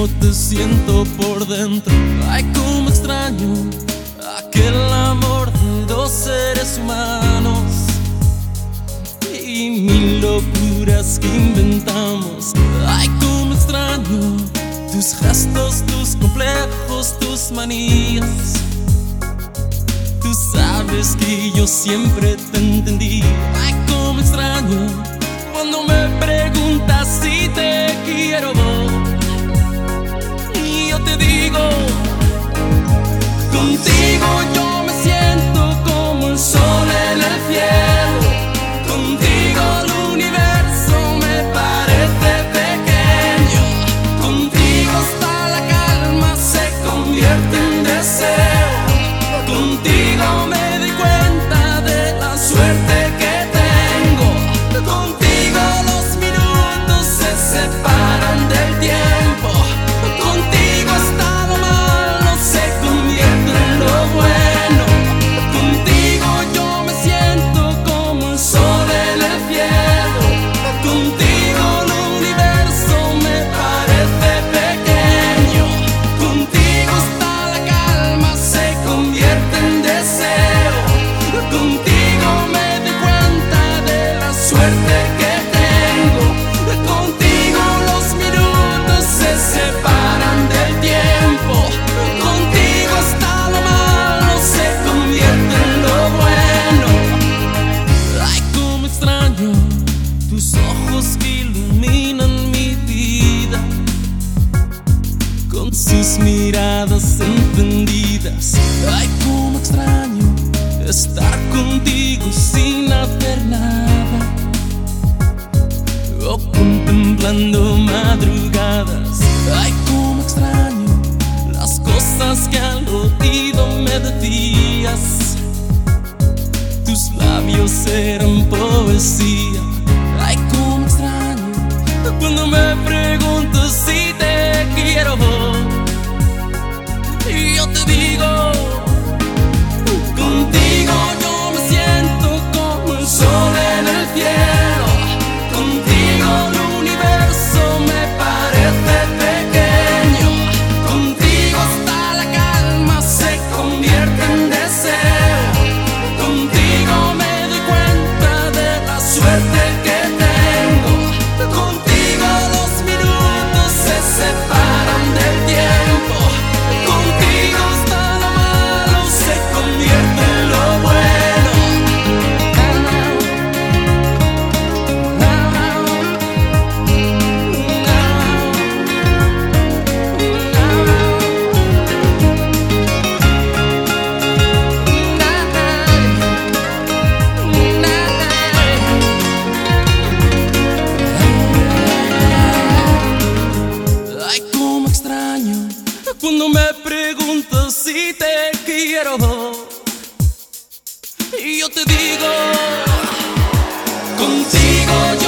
cómo te siento por dentro. Ay, cómo extraño aquel amor de dos seres humanos y mil locuras que inventamos. Ay, cómo extraño tus gestos, tus complejos, tus manías. Tú sabes que yo siempre te entendí. Ay, cómo extraño cuando me preguntas si te quiero. Y yo te digo, contigo yo me siento como el sol en el cielo. Contigo el universo me parece pequeño. Contigo hasta la calma se convierte en deseo. Contigo me di cuenta de la suerte que tengo. Contigo los minutos se separan del tiempo. Contigo hasta lo malo se convierte en lo bueno. Contigo yo me siento como el sol en el cielo. Contigo el universo me parece pequeño. Contigo hasta la calma se convierte en deseo. Contigo me di cuenta de la suerte que tengo. Contigo los minutos se separan del tiempo. Contigo hasta lo malo se convierte en lo bueno. Ay, cómo extraño tus ojos que iluminan mi vida con sus miradas encendidas. Ay, cómo extraño estar contigo sin hacer nada o contemplando madrugadas. Ay, cómo extraño las cosas que al oído me decías. Tus labios eran poesía. Ay, cómo extraño cuando me preguntas si te quiero. Y yo te digo, contigo yo me siento como el sol en el cielo. Contigo el universo me parece pequeño. Contigo hasta la calma se convierte en deseo. Contigo me doy cuenta de la suerte que tengo. Contigo los minutos se separan del tiempo. Contigo hasta lo malo se convierte en lo bueno. Ay, cómo extraño cuando me preguntas si te quiero. Y yo te digo, contigo